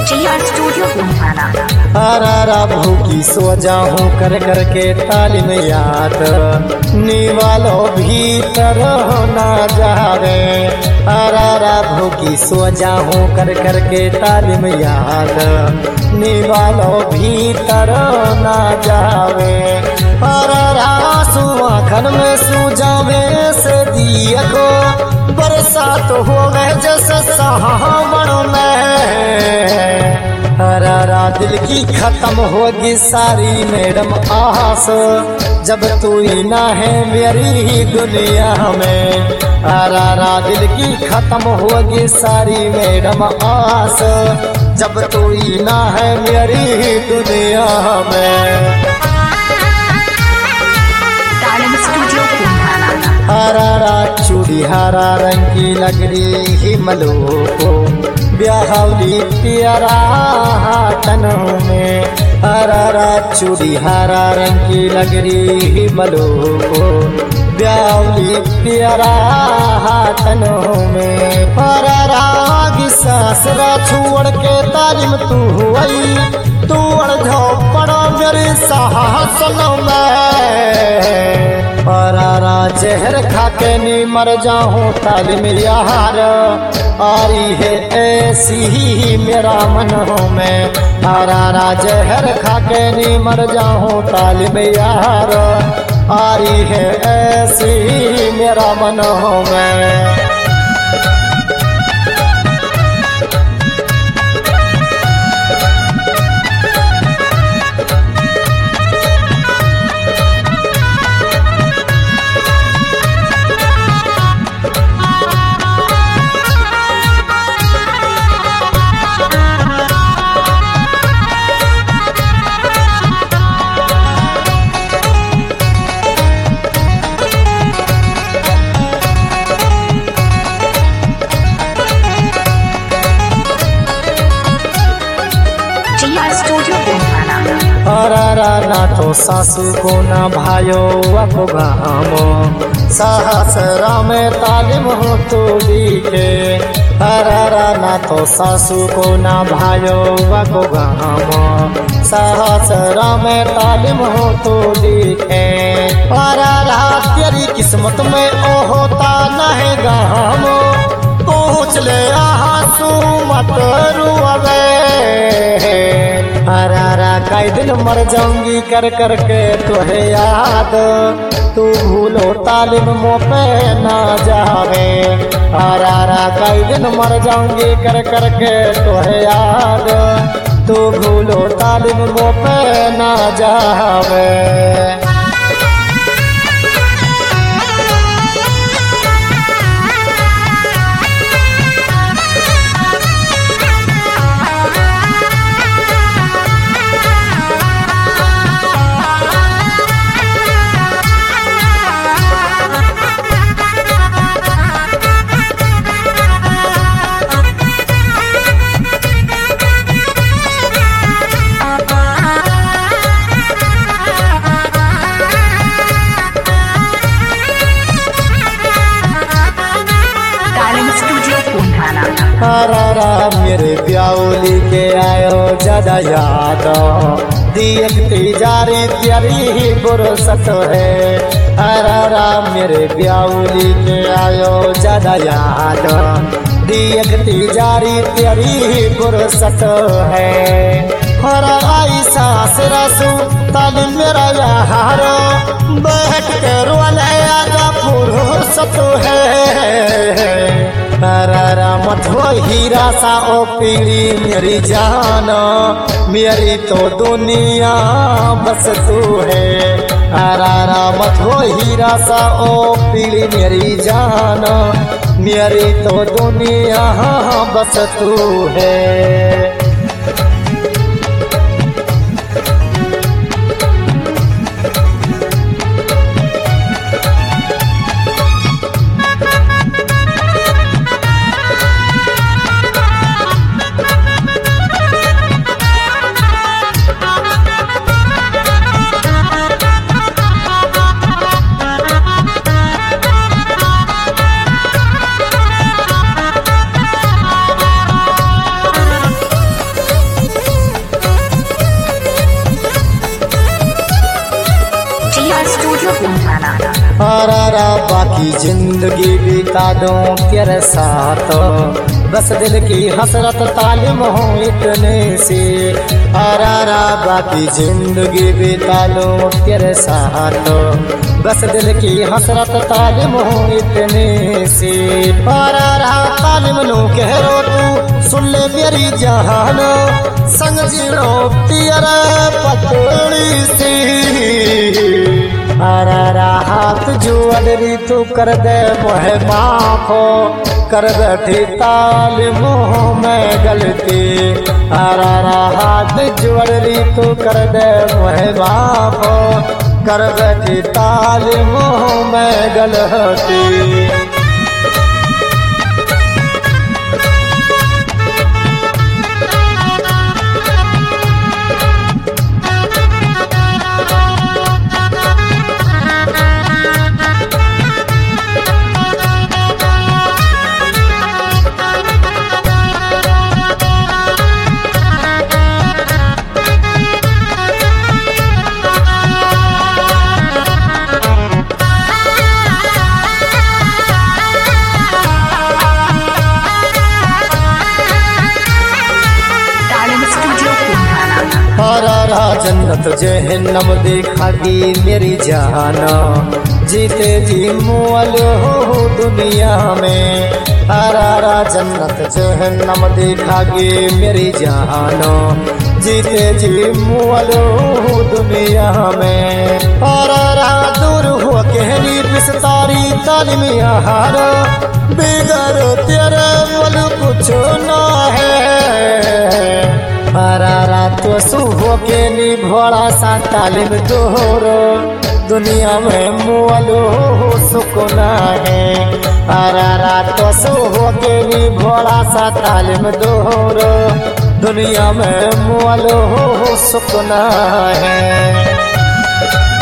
GR studio कुम्हारा। हरारा भूखी सो जाऊं कर करके तालीम याद निवालो भीतर ना जावे। हरारा भूखी सो जाऊं कर करके तालीम याद निवालो भीतर ना जावे। हरारा सुआखन में सू जावे से दिया को बरसात हो गए जैसे सावन में। हरारा दिल की खत्म होगी सारी मैडम आस जब तू ही ना है मेरी दुनिया में। हरारा दिल की खत्म होगी सारी मैडम आस जब तू ही ना है मेरी दुनिया में। हरारा चूड़ी हरा रंग की लगरी हिमलो को ब्याहली प्यारा तनों में। हरारा चूड़ी हरा रंग की लगरी हिमलो को ब्याहली प्यारा तनों में। हरारा की सासरा छोड़ के तालीम तू हुई तू अड़झो पड़ो मेरी साहसन में। हरारा जहर खाके नी मर जाऊं तालीम यार आरी है ऐसी ही मेरा मन हो मैं। हरारा जहर खाके नी मर जाऊं तालीम यार आरी है ऐसी ही मेरा मन हो मैं। हरारा ना तो सासू को ना भायो अपो गामो सहसरा में तालीम हो तो दिखे। हरारा ना तो सासू को ना भायो अपो गामो सहसरा में तालीम हो तो दिखे। हरारा तेरी किस्मत में ओ होता नहीं गामो पूछ ले आंसू मत रुआवे। हरारा कई दिन मर जाऊंगी कर करके तुहे याद तू भूलो तालीम मो पे ना जावे। हरारा कई दिन मर जाऊंगी कर करके तुहे याद तू भूलो तालीम मो पे ना जावे। हरारा मेरे ब्याउली के आयो ज्यादा याद दियती जारी तेरी बुरसत है। हरारा मेरे ब्याउली के आयो ज्यादा याद दियती जारी तेरी बुरसत है। हराई सास रसू तालीम मेरा यार बैठ के रोले आजा फुर्सत है। हरारा मथो हीरा सा ओ पीड़ी मेरी जान मेरी तो दुनिया बस तू है। हरारा मथो हीरा सा ओ पीड़ी मेरी जान मेरी तो दुनिया बस तू है। अरारा बाकी जिंदगी बिता दूं तेरे साथ, बस दिल की हसरत तालिम हो इतने से। अरारा बाकी जिंदगी बिता दूं तेरे साथ, बस दिल की हसरत तालिम हो इतने से। अरारा तालिम लो कह रो तू सुन ले मेरी जहान, संग जीरो तेरा पतली सी। अरारा हाथ जोड़री तू कर दे मोहे माफो, कर बैठी तालिम में गलती। अरारा हाथ जोड़री तू कर दे मोहे माफो, कर बैठी तालिम में गलती। अरारा जन्नत जहन्नम देखागी मेरी जाना, जीते जी मुअल हो दुनिया में। अरारा जन्नत जहन्नम देखागी मेरी जाना, जीते जी मुअल हो दुनिया में। अरारा दूर हो कहरी बिस्तारी तालिम यार, बिगर तेरे बोल कुछ ना है। अरारा तो सुहो के नी भोला सा तालिम दोहरो, दुनिया में मुअलो सुकूना है। अरारा तो सुहो के नी भोला सा तालिम दोहरो, दुनिया में मुअलो सुकूना है।